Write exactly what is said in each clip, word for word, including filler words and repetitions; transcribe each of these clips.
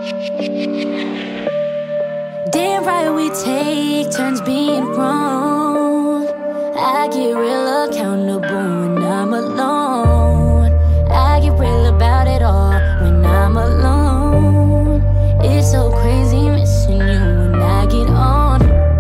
Damn right we take turns being wrong. I get real accountable when I'm alone. I get real about it all when I'm alone. It's so crazy missing you when I get on.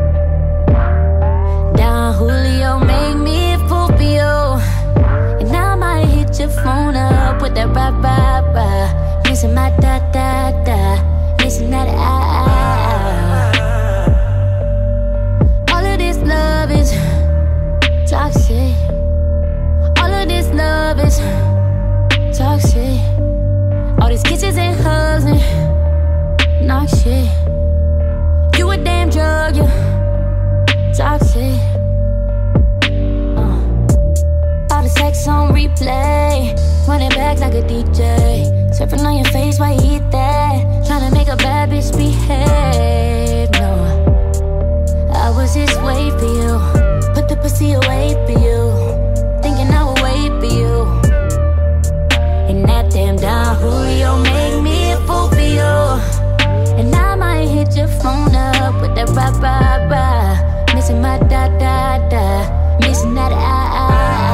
Down Julio, make me a fool for you. And I might hit your phone up with that rah rah rah. Missing my da da da, missing that ah ah. All of this love is toxic. All of this love is toxic. All these kisses and hugs and knock shit. You a damn drug, you toxic. uh. All the sex on replay, running back like a D J. Surfing on your face while you eat that. Tryna make a bad bitch behave. No, I was just wait for you. Put the pussy away for you. Thinking I would wait for you. And that damn Don Julio make me a fool for you. And I might hit your phone up with that rah rah rah. Missing my da da da, missing that ah ah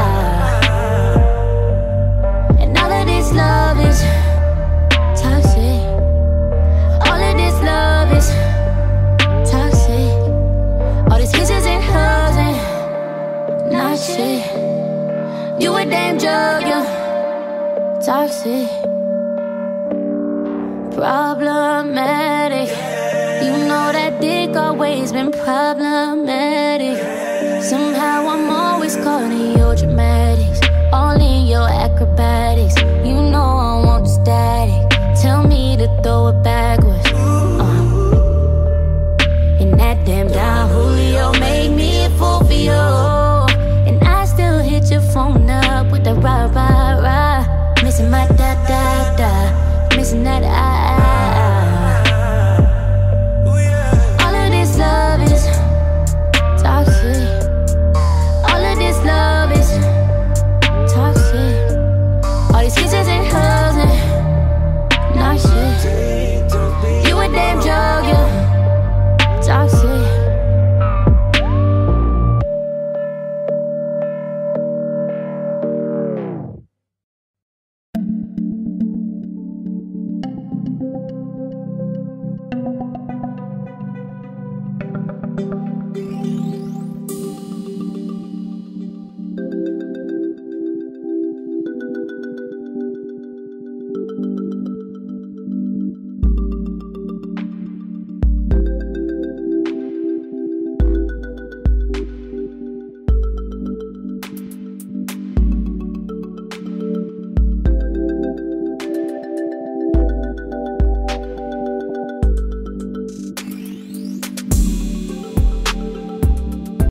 ah. And all of this love is toxic. All of this love is toxic. All these kisses and hugs and not shit. You a damn drug, you toxic. Problematic. You know that dick always been problematic. Somehow I'm always caught in your dramatics, all in your acrobatics. You know I want the static. Tell me to throw it backwards. uh. And that damn Don Julio make me a fool for you.